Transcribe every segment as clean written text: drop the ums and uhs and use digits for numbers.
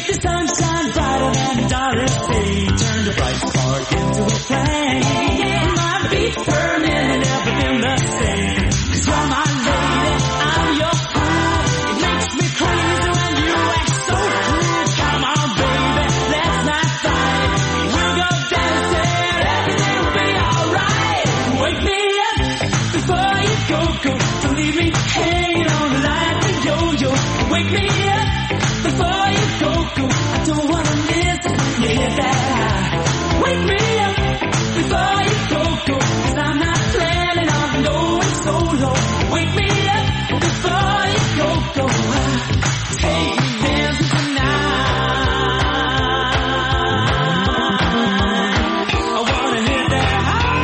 the sunshine brighter than the darkest day. Turn the bright spark into a flame. My feet burning and never been the same. 'Cause you're my lady, I'm your fool. It makes me crazy when you act so cool. Come on, baby, let's not fight. We'll go dancing, everything will be alright. Wake me up before you go. Don't leave me hanging on like a yo-yo. Wake me up before you go. I don't wanna miss it when you hit that high. Wake me up before you go. 'Cause I'm not planning on going solo. Wake me up before you go. Take me dancing tonight. I wanna hit that high.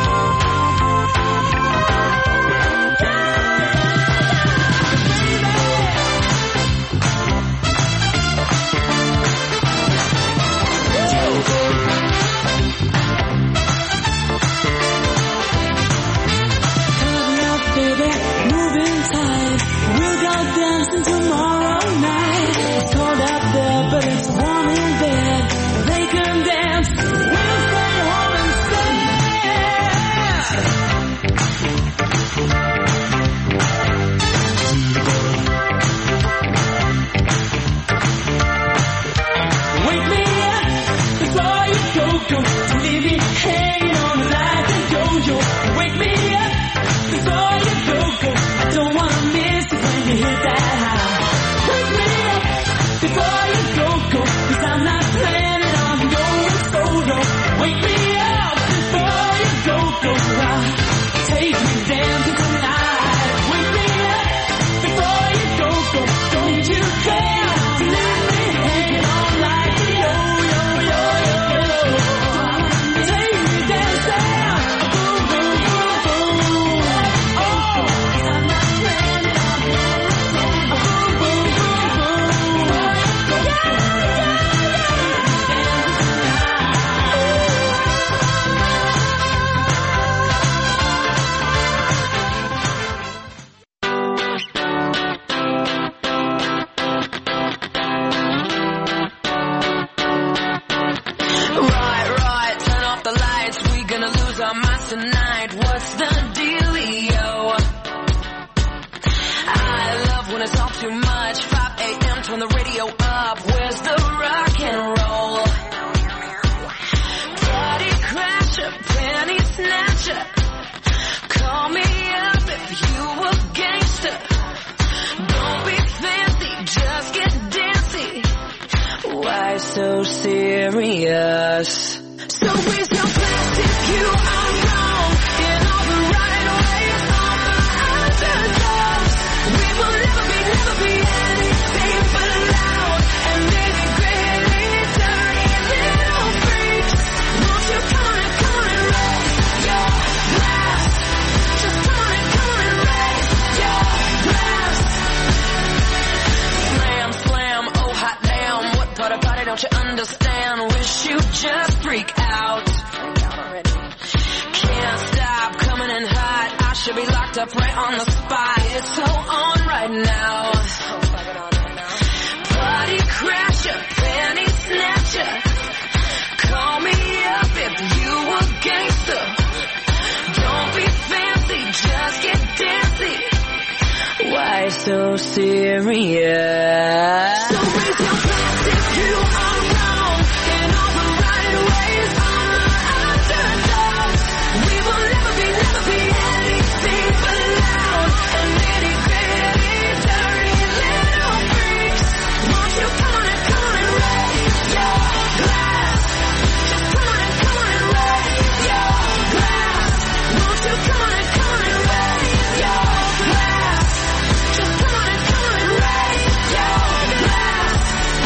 So serious. So raise your glass if you are wrong in all the right ways. On the underdogs, we will never be anything but loud and maybe greatly dirty little freaks. Won't you come on and raise your glass? Just come on and raise your glass. Slam, slam, oh hot damn, what part of party don't you understand? Wish you just freak out. Can't stop coming in hot. I should be locked up right on the spot. It's so on right now. Party crasher, panty snatcher. Call me up if you a gangster. Don't be fancy, just get dancy. Why so serious? So raise your glass if you are wrong in all the right ways. On the underdogs, we will never be anything but loud and nitty gritty, dirty little freaks. Won't you come on and raise your glass? Just come on and raise your glass. Won't you come on and raise your glass? Just come on and raise your glass.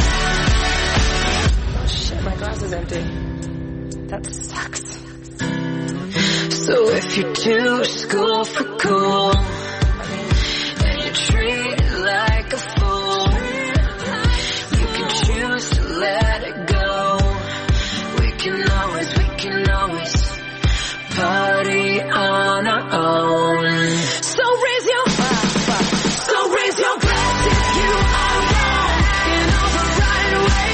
Oh shit, my glass is empty. That sucks. So if you're too school for cool and you treat it like a fool, you can choose to let it go. We can always party on our own. So raise your glass if you are wrong in all the right ways.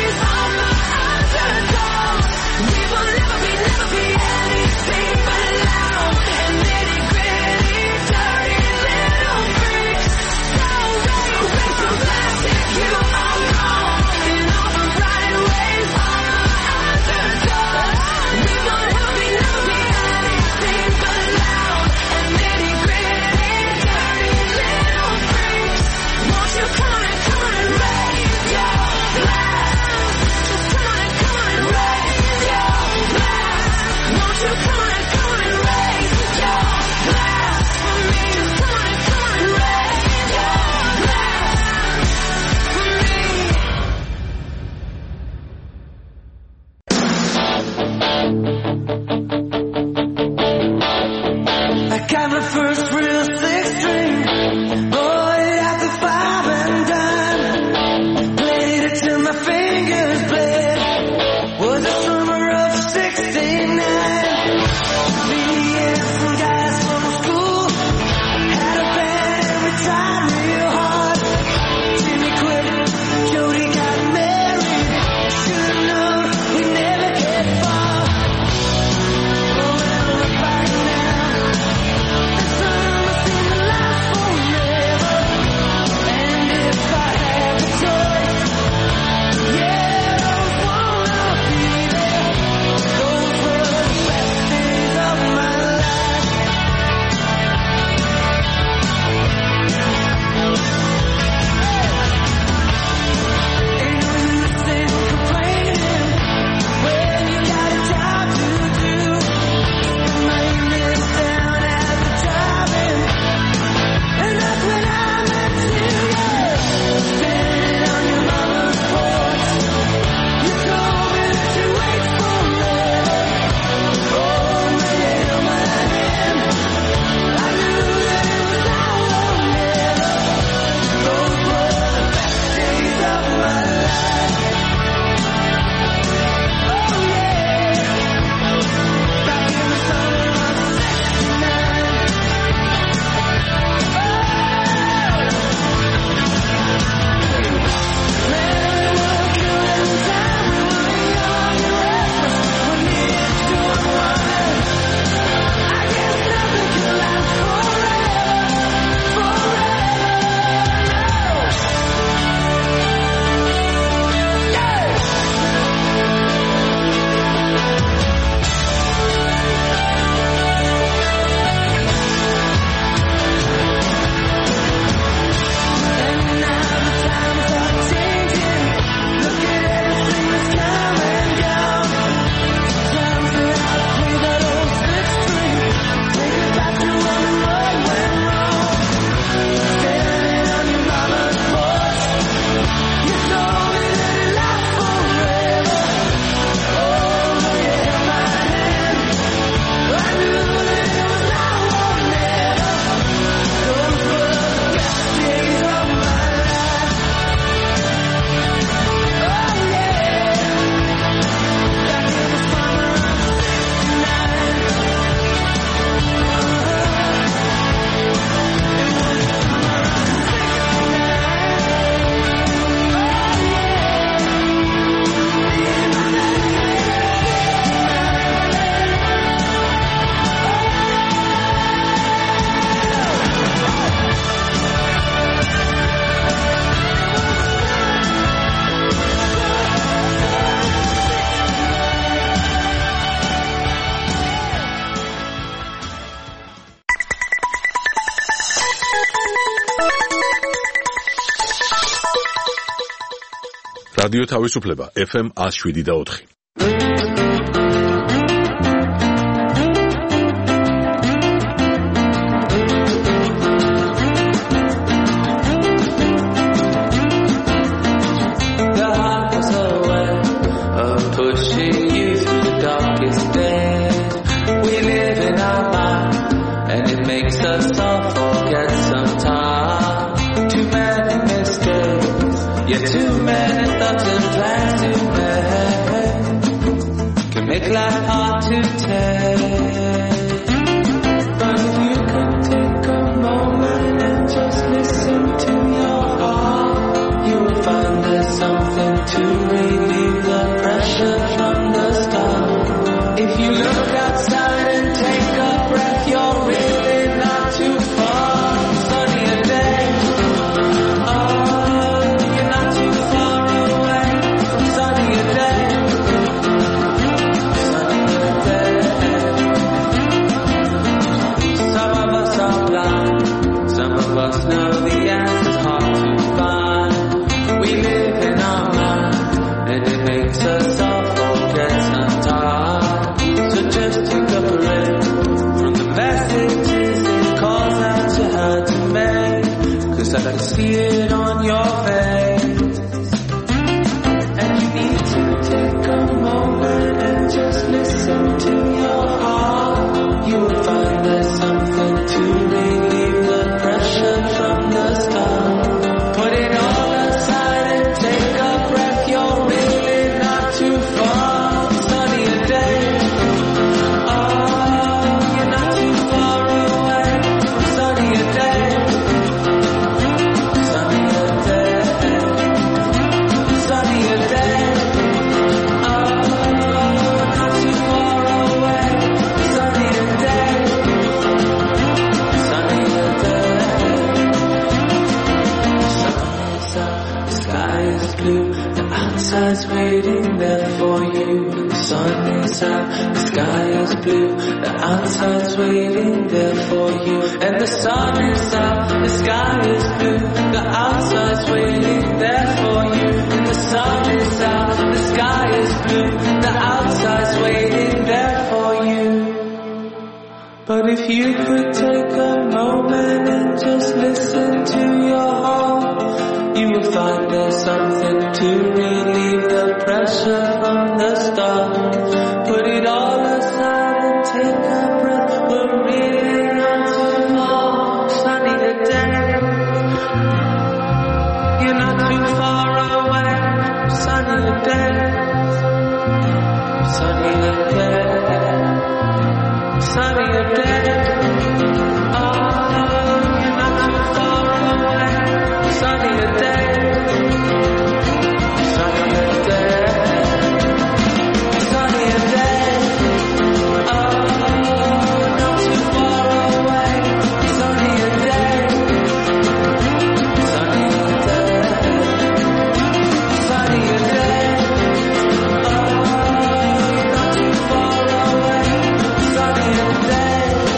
რადიო თავისუფლება FM 107.4. Too many thoughts and plans to make can make life hard to take. But if you could take a moment and just listen to your heart, you will find there's something to relieve the pressure from the start. If you look outside and take a breath, you're really not too far. Sunny a day. Us know the answer's hard to find. We live in our mind, and it makes us all forget sometimes. So just take a breath from the messages it calls out to her to make. 'Cause I can see it on your face. And you need to take a moment and just listen to your heart. You will find there's something to relieve the pressure from the start. Put it all aside and take a breath. You're really not too far. Sunny a day. Oh, you're not too far away. Sunny a day. Sunny a day. Sunny a day. Oh, not too far away. Sunny a day. Sunny a day. The sky is blue, the outside's waiting there for you. The sun is out, the sky is blue, the outside's waiting there for you. And the sun is out, the sky is blue, the outside's waiting there for you. And the sun is out, the sky is blue, the outside's waiting there for you. But if you could take a moment and just listen to your heart, you will find there's something to relieve the pressure from the start. Put it all aside and take a breath. We're really not too far. Sunny the day. You're not too far away. Sunny the day. Sunny the day. Sunny the day. Oh, you're not too far away. Sunny the day. Sunny the day. Sunny the day. Oh, not too far away. Sunny the day. Sunny the day. Sunny the day. Oh, not too far away. Sunny the day.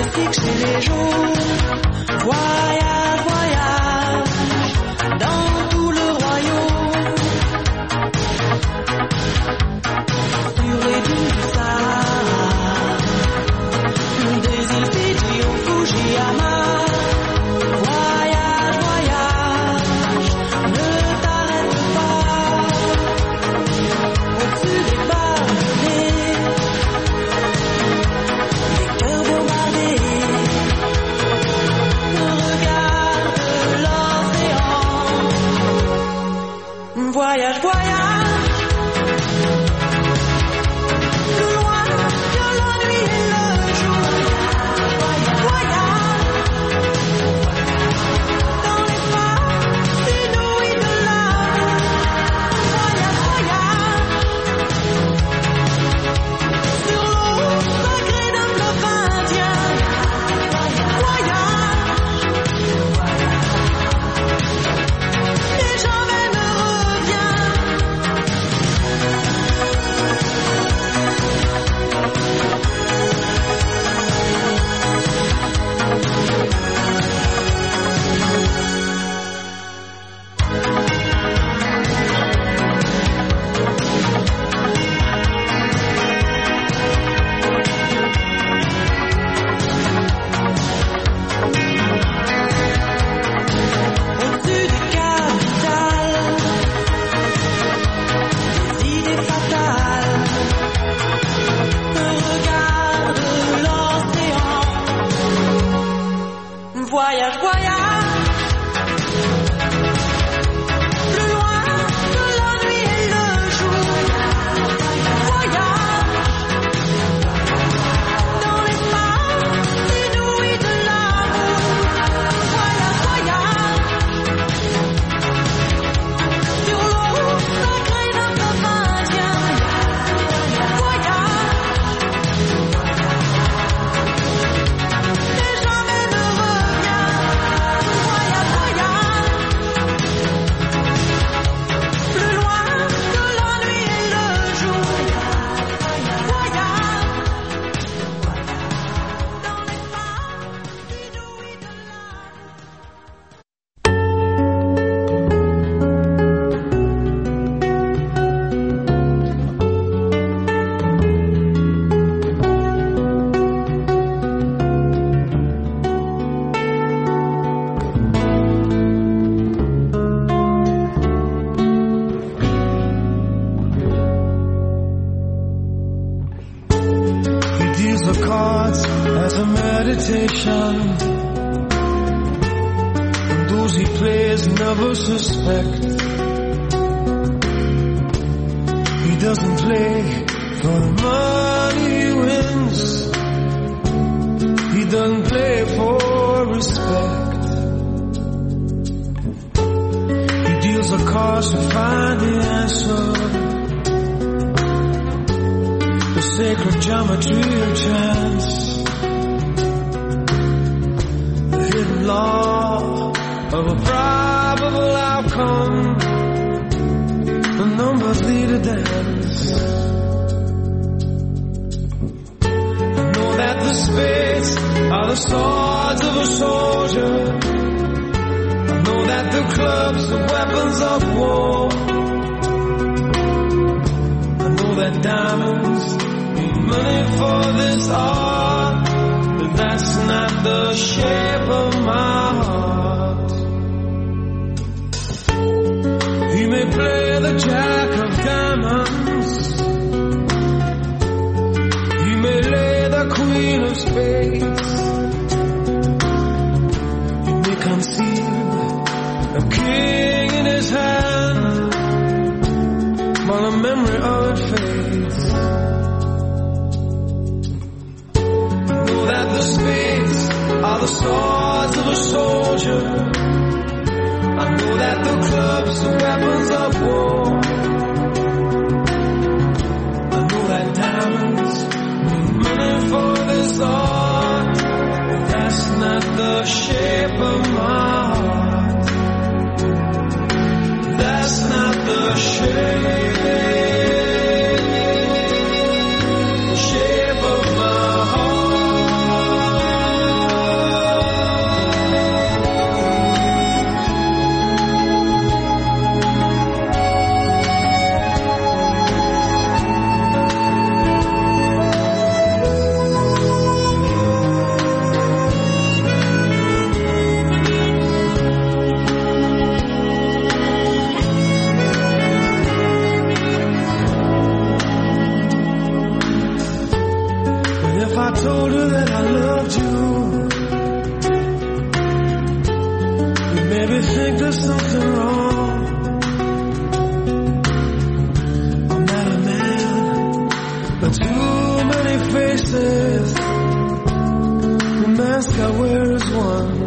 fixer les jours. Voyage, voyage, dans tout le royaume. Durée du Sahara, des îles Fidji au Fujiyama. Voyage, voyage, ne t'arrête pas. Au-dessus des barbelés, des cœurs bombardés. Regarde l'océan. Voyage, voyage. Plus loin que la nuit et le jour. Voyage. Dans l'espace inouï de l'amour. Voyage, voyage. Sur l'eau sacrée d'un fleuve indien. Voyage. Et jamais ne reviens. Au-dessus des capitales, des idées fatales. Regarde l'océan. Voyage, voyage. Plus loin que la nuit et le jour. Voyage. Dans l'espace inouï de l'amour. Voyage, voyage. Sur l'eau sacrée d'un fleuve indien. Voyage. Et jamais ne reviens. Voyage, voyage. Plus loin que la nuit et le jour. Voyage. Dans l'espace inouï de l'amour. He deals the cards as a meditation, and those he plays never suspect. He doesn't play for the money he wins. He doesn't play for respect. He deals the cards to find the answer. The sacred geometry of chance, the hidden law of a probable outcome. The numbers lead a dance. I know that the spades are the swords of a soldier. I know that the clubs are weapons of war. I know that diamonds need money for this art, but that's not the shape of my heart. He may play the jack of diamonds. He may lay the queen of spades. He may conceal a king in his hand, but the memory of it fades. I know that the spades are the swords of a soldier. I know that the clubs are weapons of war. I know that diamonds need money for this art, but that's not the shape of my heart. That's not the shape of my heart. there's something wrong. I'm not a man, but too many faces. The mask I wear is one.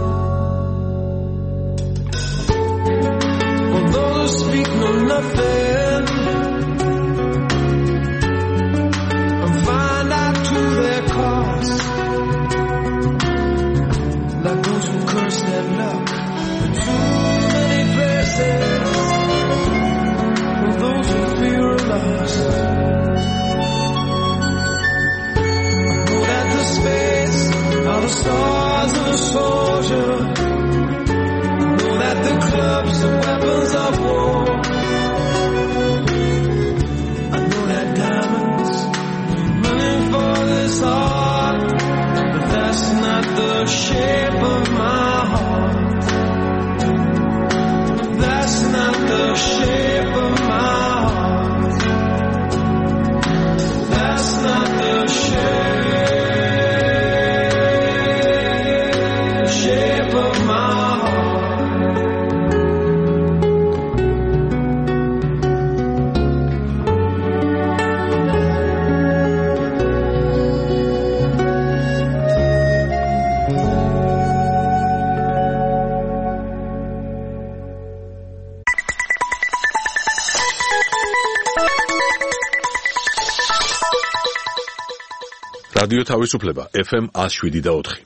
For those who speak know nothing and find out to their cost. Like those who curse their luck in too many places. For those who fear are lost. I know that the space are the stars of a soldier. I know that the clubs are weapons of war. I know that diamonds are running for this heart, but that's not the shape of my heart. That's not the shape of my heart. That's not the shape of my heart. რადიო თავისუფლება FM 107.4.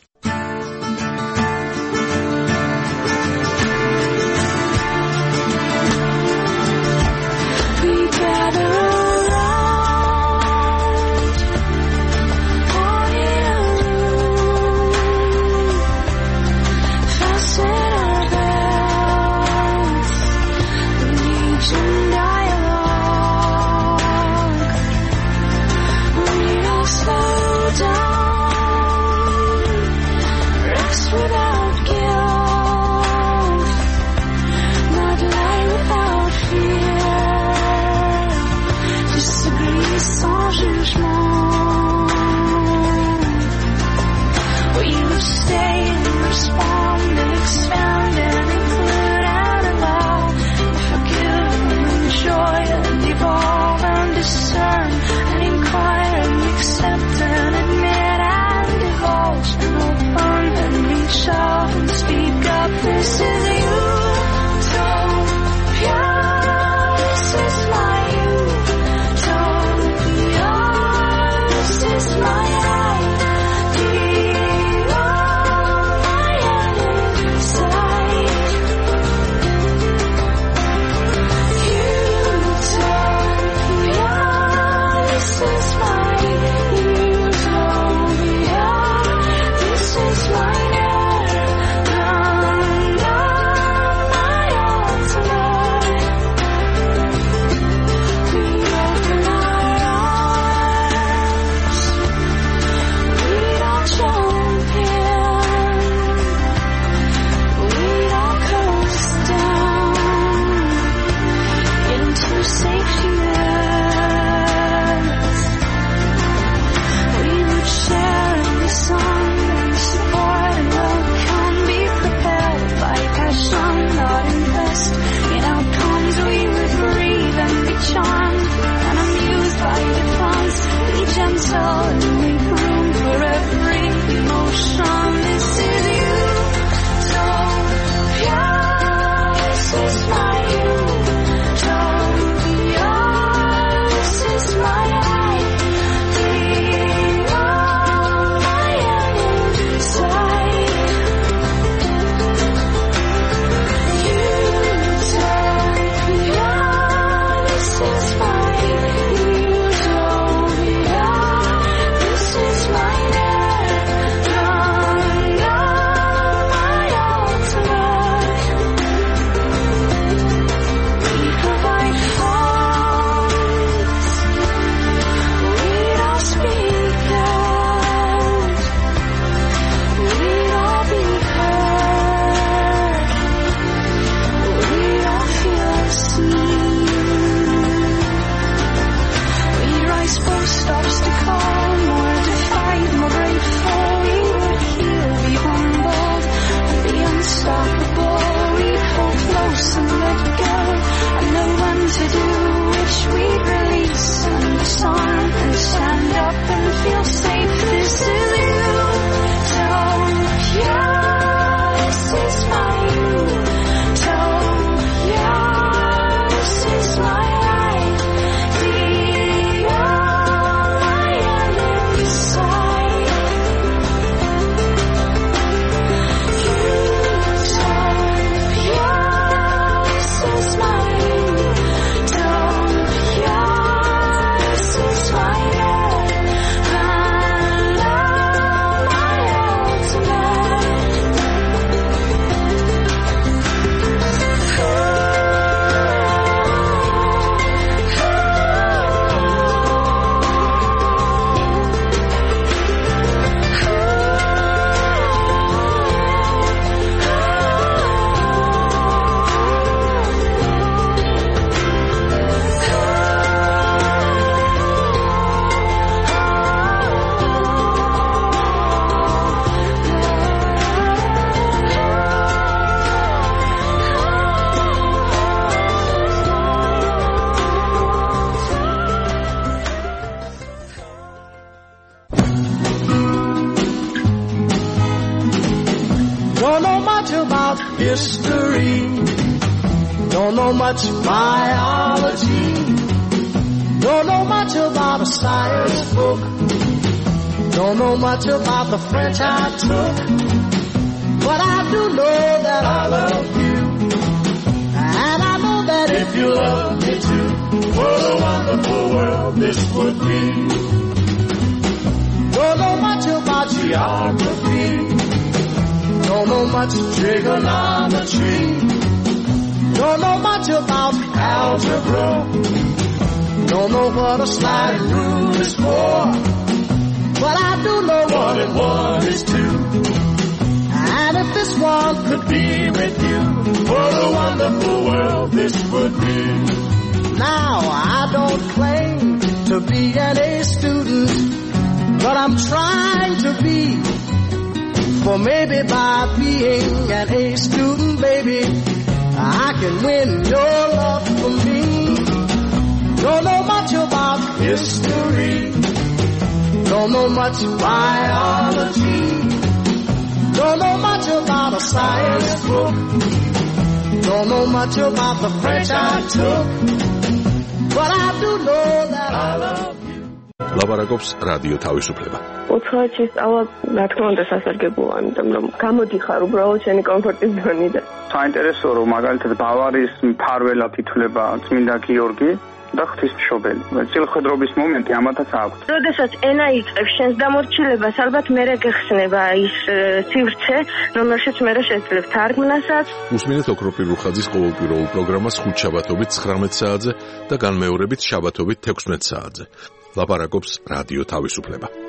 Don't know much about history. Don't know much biology. Don't know much about a science book. Don't know much about the French I took. But I do know that I love you. And I know that if you love me too, what a wonderful world this would be. Don't know much about geography. Don't know much trigonometry. Don't know much about algebra. Don't know what a sliding rule is for. But I do know 1 and 1 is 2. And if this one could be with you, what a wonderful world this would be. Now I don't claim to be an A student, but I'm trying to be. For maybe by being an A student, baby, I can win your love for me. Don't know much about history. Don't know much biology. Don't know much about a science book. Don't know much about the French I took. But I do know that I love you. ლაპარაკობს რადიო თავისუფლება. უცხოეთში სწავლა, რა თქმა უნდა, სასარგებლოა, იმიტომ რომ გამოდიხარ უბრალოდ შენი კომფორტის ზონიდან. საინტერესოა, რომ მაგალითად ბავარიის მფარველად ითვლება წმინდა გიორგი და ღვთისმშობელი. წილხედრობის მომენტი ამათაც აქვს. როდესაც ენა იწყებს შენს დამორჩილებას, ალბათ მერე გეხსნება ის სივრცე, რომელშიც მერე შეძლებ თარგმნასაც. უსმინეთ ოქროპირ რუხაძის ყოველკვირეულ პროგრამას ხუთშაბათობით 19 საათზე და განმეორებით შაბათობით 16 საათზე. ლაპარაკობს რადიო თავისუფლება.